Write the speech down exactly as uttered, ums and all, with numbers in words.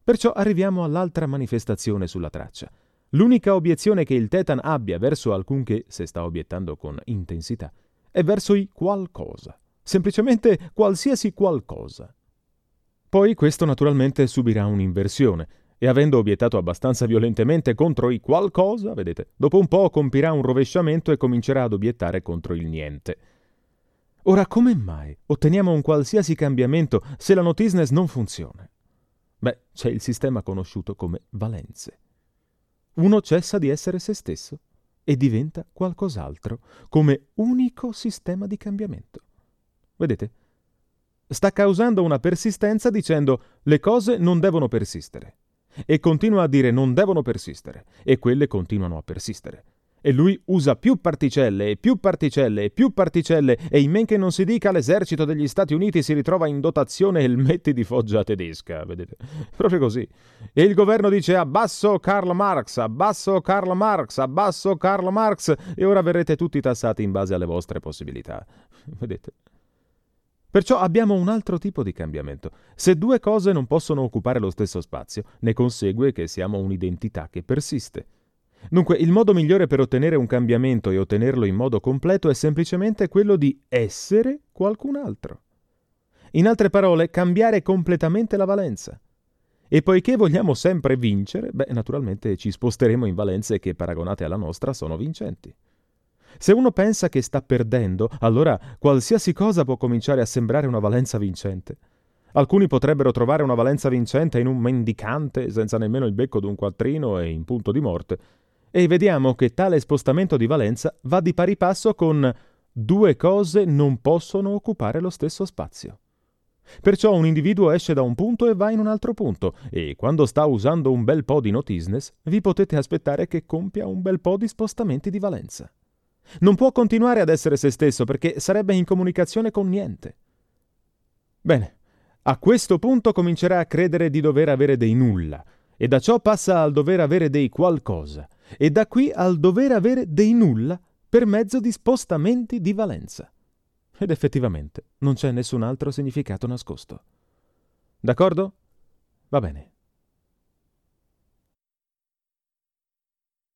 Perciò arriviamo all'altra manifestazione sulla traccia. L'unica obiezione che il Thetan abbia verso alcunché, se sta obiettando con intensità, è verso i qualcosa. Semplicemente qualsiasi qualcosa. Poi questo naturalmente subirà un'inversione, e avendo obiettato abbastanza violentemente contro i qualcosa, vedete, dopo un po' compirà un rovesciamento e comincerà ad obiettare contro il niente. Ora, come mai otteniamo un qualsiasi cambiamento se la notisness non funziona? Beh, c'è il sistema conosciuto come valenze. Uno cessa di essere se stesso e diventa qualcos'altro, come unico sistema di cambiamento. Vedete? Sta causando una persistenza dicendo le cose non devono persistere. E continua a dire non devono persistere, e quelle continuano a persistere. E lui usa più particelle e più particelle e più particelle, e in men che non si dica l'esercito degli Stati Uniti si ritrova in dotazione elmetti di foggia tedesca, vedete? Proprio così. E il governo dice abbasso Karl Marx, abbasso Karl Marx, abbasso Karl Marx, e ora verrete tutti tassati in base alle vostre possibilità. Vedete? Perciò abbiamo un altro tipo di cambiamento. Se due cose non possono occupare lo stesso spazio, ne consegue che siamo un'identità che persiste. Dunque, il modo migliore per ottenere un cambiamento e ottenerlo in modo completo è semplicemente quello di essere qualcun altro. In altre parole, cambiare completamente la valenza. E poiché vogliamo sempre vincere, beh, naturalmente ci sposteremo in valenze che, paragonate alla nostra, sono vincenti. Se uno pensa che sta perdendo, allora qualsiasi cosa può cominciare a sembrare una valenza vincente. Alcuni potrebbero trovare una valenza vincente in un mendicante senza nemmeno il becco d'un quattrino e in punto di morte. E vediamo che tale spostamento di valenza va di pari passo con due cose non possono occupare lo stesso spazio. Perciò un individuo esce da un punto e va in un altro punto, e quando sta usando un bel po' di notisness, vi potete aspettare che compia un bel po' di spostamenti di valenza. Non può continuare ad essere se stesso perché sarebbe in comunicazione con niente. Bene, a questo punto comincerà a credere di dover avere dei nulla, e da ciò passa al dover avere dei qualcosa, e da qui al dover avere dei nulla per mezzo di spostamenti di valenza. Ed effettivamente non c'è nessun altro significato nascosto. D'accordo? Va bene.